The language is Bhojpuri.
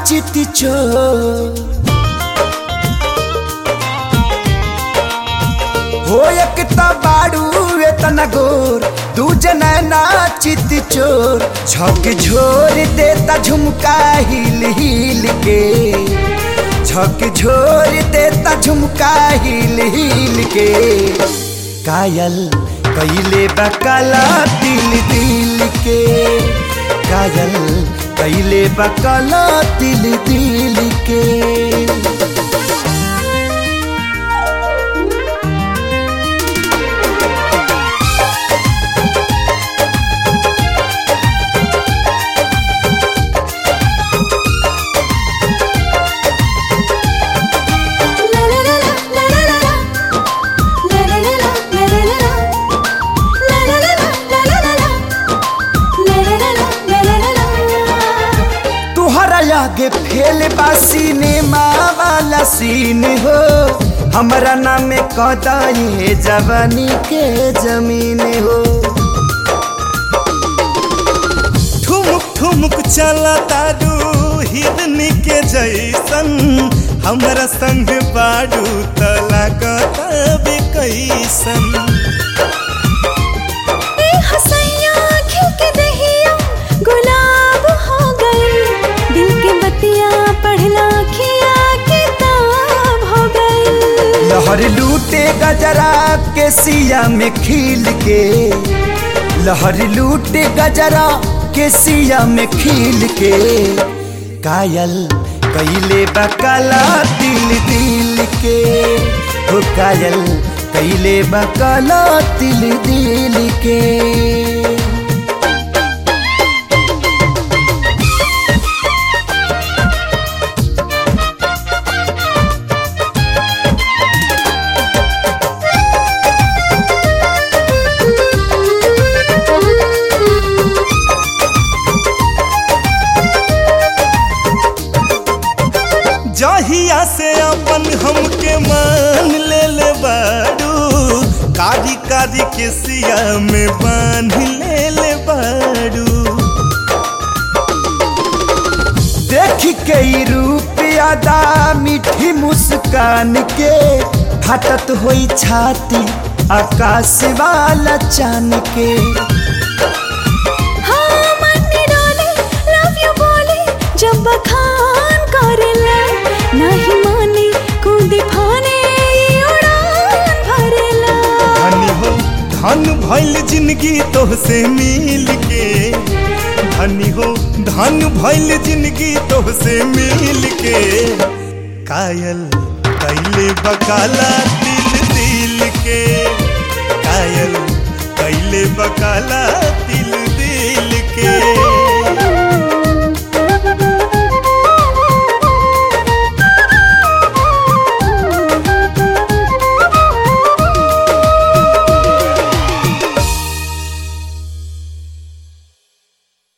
चित चोर हो एक बाड़ू एतना गोर दूजे नैना चित चोर झक झोर देता झुमका हिल हिल के झक झोर देता झुमका हिल हिल के कायल कैले बकला दिल दिल के कायल कैले बकला दिल दिल के आगे फेल बासीने वाला सीन हो हमारा नाम कदाई जवानी के जमीन हो ठुमुक ठुमुक चला तारू हिरनी के जैसन हमारा संग बाड़ू तला कभी कैसन लहर लूटे गजरा के सिया में खिल के लहर लूटे गजरा के सिया में खिल के कायल कैले बकला दिल दिल के हो कायल कैले बकला दिल दिल के जहिया से अपन हमके मान ले बाड़ू कारी कारी के सिया में बांध ले बाड़ू देख के रूप अदा मीठी मुस्कान के फटत होई छाती आकाश वाला चांद के जब बखान करेला नहीं माने कूदी फाने उड़ान भरेला धनी हो धन भइल जिंदगी तोहसे मिल के धनी हो धन भइल जिंदगी तोहसे मिल के कायल कैले बकाला दिल दिल के कायल कैले बकाला दिल दिल के